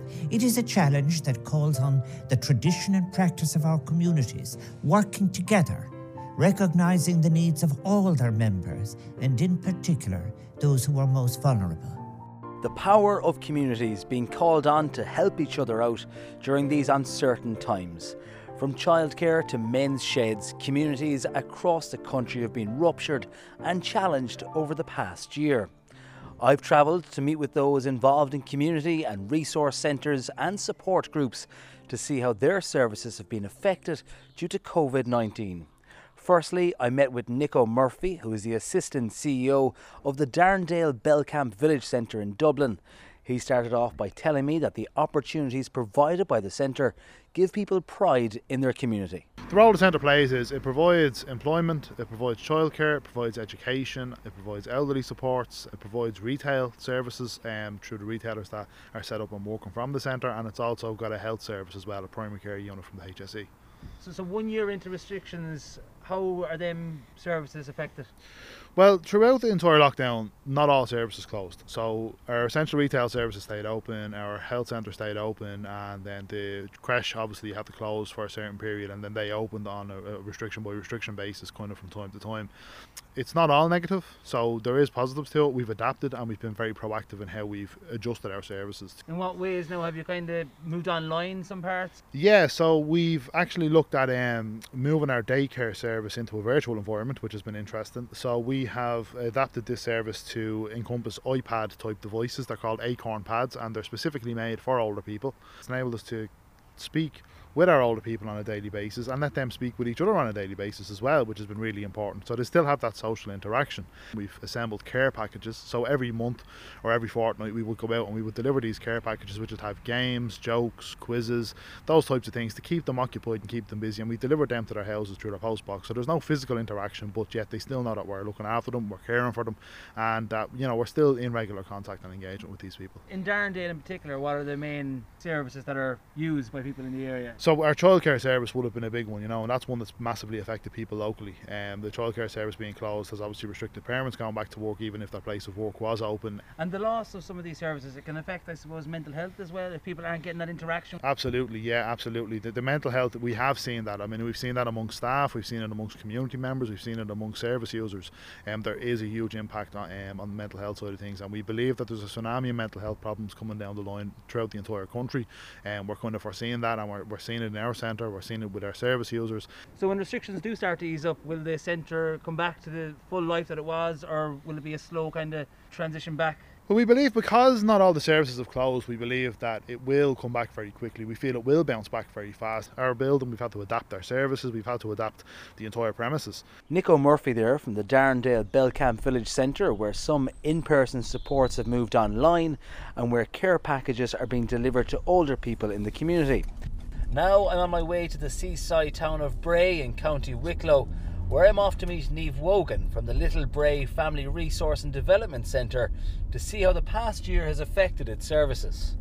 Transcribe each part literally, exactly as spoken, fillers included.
It is a challenge that calls on the tradition and practice of our communities working together, recognising the needs of all their members, and in particular, those who are most vulnerable. The power of communities being called on to help each other out during these uncertain times. From childcare to men's sheds, communities across the country have been ruptured and challenged over the past year. I've travelled to meet with those involved in community and resource centres and support groups to see how their services have been affected due to COVID nineteen. Firstly, I met with Nico Murphy, who is the Assistant C E O of the Darndale Belcamp Village Centre in Dublin. He started off by telling me that the opportunities provided by the centre give people pride in their community. The role the centre plays is it provides employment, it provides childcare, it provides education, it provides elderly supports, it provides retail services um, through the retailers that are set up and working from the centre, and it's also got a health service as well, a primary care unit from the H S E. So, so one year into restrictions, how are them services affected? Well, throughout the entire lockdown, not all services closed. So our essential retail services stayed open, our health centre stayed open, and then the creche obviously had to close for a certain period, and then they opened on a, a restriction by restriction basis kind of from time to time. It's not all negative, so there is positives to it. We've adapted and we've been very proactive in how we've adjusted our services. In what ways now? Have you kind of moved online some parts? Yeah, so we've actually looked at um, moving our daycare service into a virtual environment, which has been interesting. So we have adapted this service to encompass iPad type devices. They're called Acorn Pads, and they're specifically made for older people. It's enabled us to speak with our older people on a daily basis and let them speak with each other on a daily basis as well, which has been really important. So they still have that social interaction. We've assembled care packages, so every month or every fortnight we would go out and we would deliver these care packages, which would have games, jokes, quizzes, those types of things to keep them occupied and keep them busy, and we delivered them to their houses through their post box. So there's no physical interaction, but yet they still know that we're looking after them, we're caring for them, and that, you know, we're still in regular contact and engagement with these people. In Darndale in particular, what are the main services that are used by people in the area? So our childcare service would have been a big one, you know, and that's one that's massively affected people locally. Um, the childcare service being closed has obviously restricted parents going back to work even if their place of work was open. And the loss of some of these services, it can affect, I suppose, mental health as well if people aren't getting that interaction? Absolutely, yeah, absolutely. The, the mental health, we have seen that. I mean, we've seen that amongst staff, we've seen it amongst community members, we've seen it amongst service users. Um, there is a huge impact on, um, on the mental health side of things, and we believe that there's a tsunami of mental health problems coming down the line throughout the entire country, and um, we're kind of foreseeing that, and we're, we're seeing it in our centre, we're seeing it with our service users. So when restrictions do start to ease up, will the centre come back to the full life that it was, or will it be a slow kind of transition back? Well, we believe because not all the services have closed, we believe that it will come back very quickly. We feel it will bounce back very fast. Our building, we've had to adapt our services, we've had to adapt the entire premises. Nico Murphy there from the Darndale Belcamp Village Centre, where some in-person supports have moved online and where care packages are being delivered to older people in the community. Now I'm on my way to the seaside town of Bray in County Wicklow, where I'm off to meet Niamh Wogan from the Little Bray Family Resource and Development Centre to see how the past year has affected its services.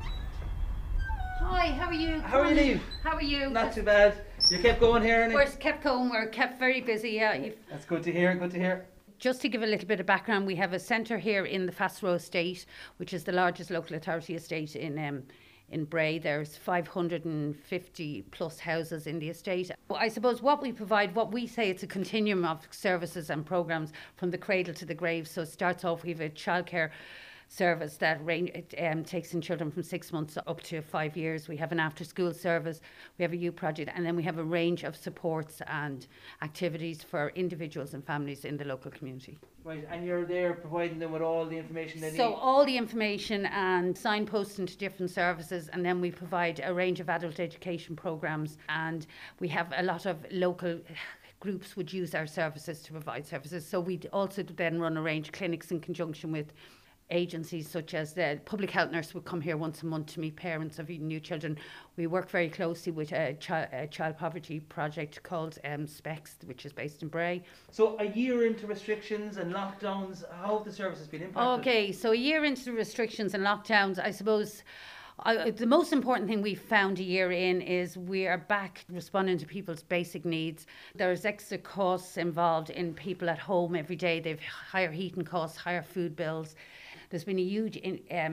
Hi, how are you? How are you, Niamh? How are you? Not too bad. You kept going here, We're kept going, we're kept very busy, yeah. You've... That's good to hear, good to hear. Just to give a little bit of background, we have a centre here in the Fastro Estate, which is the largest local authority estate in um, in Bray. There's five hundred fifty plus houses in the estate. I suppose what we provide, what we say, it's a continuum of services and programmes from the cradle to the grave. So it starts off, we have a childcare service that range, it, um, takes in children from six months up to five years. We have an after school service, we have a youth project, and then we have a range of supports and activities for individuals and families in the local community. Right, and you're there providing them with all the information they need? So all the information and signposting to different services, and then we provide a range of adult education programmes, and we have a lot of local groups would use our services to provide services. So we also then run a range of clinics in conjunction with agencies such as the public health nurse would come here once a month to meet parents of new children. We work very closely with a, chi- a child poverty project called um, SPECS, which is based in Bray. So a year into restrictions and lockdowns, how have the services been impacted? Okay, so a year into the restrictions and lockdowns, I suppose I, the most important thing we've found a year in is we are back responding to people's basic needs. There's extra costs involved in people at home every day. They've higher heating costs, higher food bills. There's been a huge in, um,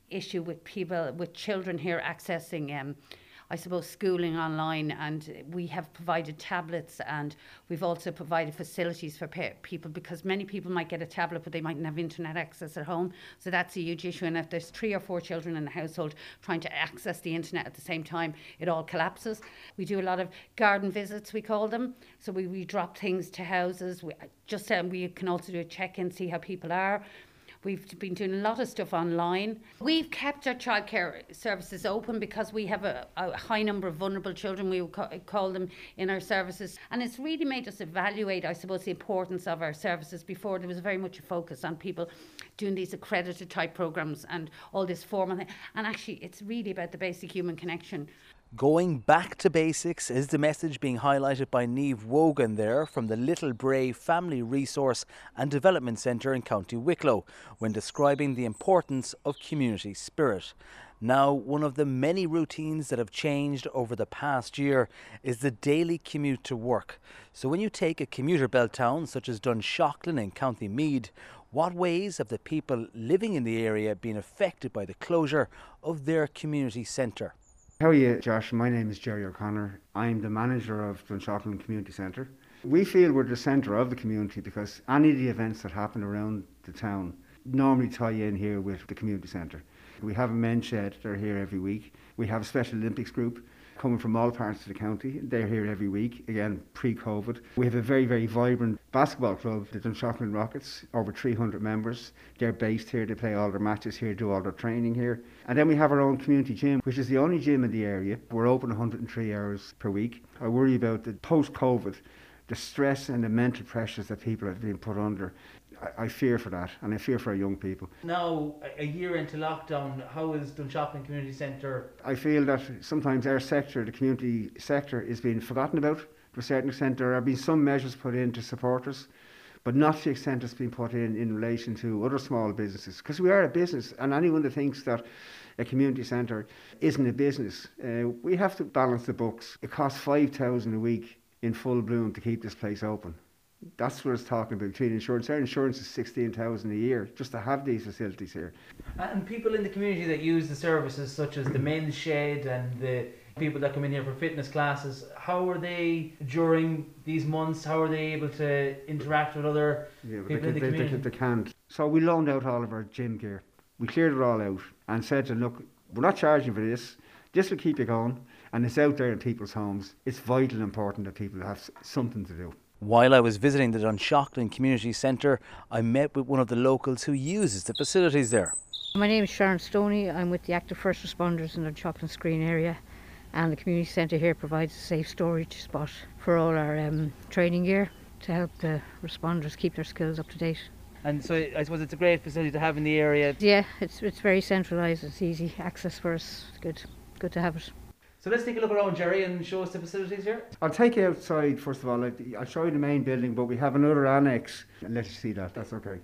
issue with people, with children here accessing um, I suppose, schooling online, and we have provided tablets, and we've also provided facilities for pe- people, because many people might get a tablet but they mightn't have internet access at home, so that's a huge issue. And if there's three or four children in a household trying to access the internet at the same time, it all collapses. We do a lot of garden visits, we call them, so we, we drop things to houses. We just um, we can also do a check-in, see how people are. We've been doing a lot of stuff online. We've kept our childcare services open because we have a, a high number of vulnerable children, we would ca- call them, in our services. And it's really made us evaluate, I suppose, the importance of our services. Before, there was very much a focus on people doing these accredited type programmes and all this formal thing. And actually, it's really about the basic human connection. Going back to basics is the message being highlighted by Niamh Wogan there from the Little Bray Family Resource and Development Centre in County Wicklow when describing the importance of community spirit. Now, one of the many routines that have changed over the past year is the daily commute to work. So when you take a commuter belt town such as Dunshaughlin in County Meath, what ways have the people living in the area been affected by the closure of their community centre? How are you, Josh? My name is Jerry O'Connor. I'm the manager of Dunshaughlin Community Centre. We feel we're the centre of the community because any of the events that happen around the town normally tie in here with the community centre. We have a men's shed, they're here every week. We have a Special Olympics group coming from all parts of the county. They're here every week, again, pre-COVID. We have a very, very vibrant basketball club, the Dunshaughlin Rockets, over three hundred members. They're based here, they play all their matches here, do all their training here. And then we have our own community gym, which is the only gym in the area. We're open one hundred three hours per week. I worry about the post-COVID, the stress and the mental pressures that people have been put under. I, I fear for that, and I fear for our young people. Now, a year into lockdown, how is Dunshaughlin Community Centre? I feel that sometimes our sector, the community sector, is being forgotten about to a certain extent. There have been some measures put in to support us, but not to the extent that's been put in in relation to other small businesses. Because we are a business, and anyone that thinks that a community centre isn't a business, uh, we have to balance the books. It costs five thousand dollars a week in full bloom to keep this place open. That's what it's talking about between insurance. Our insurance is sixteen thousand dollars a year just to have these facilities here. And people in the community that use the services, such as the men's shed and the people that come in here for fitness classes, how are they during these months? How are they able to interact with other yeah, people they, in the they, community? They, they can't. So we loaned out all of our gym gear. We cleared it all out and said to them, look, we're not charging for this. This will keep you going. And it's out there in people's homes. It's vital and important that people have something to do. While I was visiting the Dunshaughlin Community Centre, I met with one of the locals who uses the facilities there. My name is Sharon Stoney. I'm with the Active First Responders in the Dunshaughlin Screen area, and the community centre here provides a safe storage spot for all our um, training gear to help the responders keep their skills up to date. And so I suppose it's a great facility to have in the area. Yeah, it's it's very centralised. It's easy access for us. It's good, good to have it. So let's take a look around, Jerry, and show us the facilities here. I'll take you outside first of all. I'll show you the main building, but we have another annex. And let you see that, that's okay.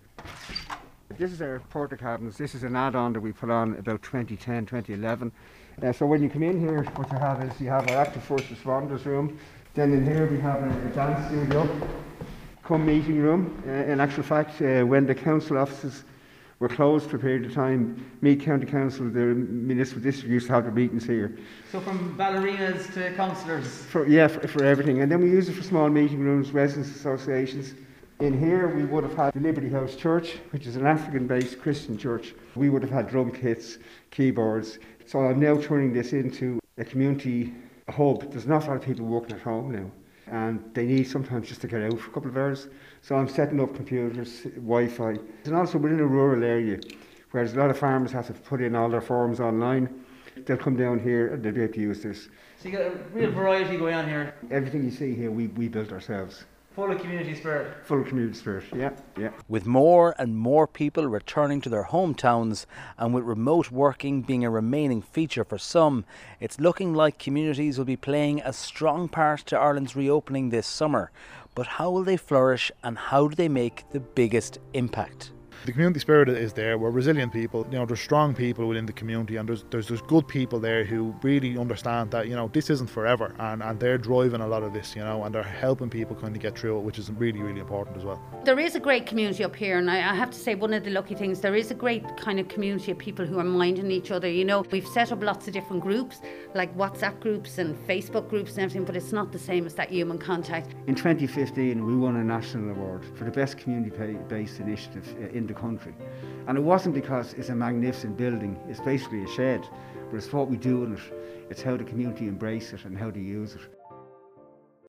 This is our porta cabins. This is an add-on that we put on about twenty ten, twenty eleven. Uh, so when you come in here, what you have is you have our Active First Responders room. Then in here we have a, a dance studio, come meeting room. Uh, in actual fact, uh, when the council offices were closed for a period of time, Meath County Council, the municipal district, used to have their meetings here. So from ballerinas to councillors? For, yeah, for, for everything. And then we use it for small meeting rooms, residents associations. In here we would have had the Liberty House Church, which is an African-based Christian church. We would have had drum kits, keyboards. So I'm now turning this into a community hub. There's not a lot of people working at home now, and they need sometimes just to get out for a couple of hours. So I'm setting up computers, Wi-Fi. And also within a rural area, where there's a lot of farmers have to put in all their forms online, they'll come down here and they'll be able to use this. So you got a real variety going on here. Everything you see here, we, we built ourselves. Full of community spirit. Full of community spirit, yeah, yeah. With more and more people returning to their hometowns, and with remote working being a remaining feature for some, it's looking like communities will be playing a strong part to Ireland's reopening this summer. But how will they flourish, and how do they make the biggest impact? The community spirit is there. We're resilient people. You know, there's strong people within the community, and there's there's, there's good people there who really understand that, you know, this isn't forever, and, and they're driving a lot of this, you know, and they're helping people kind of get through it, which is really, really important as well. There is a great community up here, and I, I have to say, one of the lucky things, there is a great kind of community of people who are minding each other. You know, we've set up lots of different groups, like WhatsApp groups and Facebook groups and everything, but it's not the same as that human contact. In twenty fifteen, we won a national award for the best community-based initiative in the country. And it wasn't because it's a magnificent building, it's basically a shed, but it's what we do in it. It's how the community embrace it and how they use it.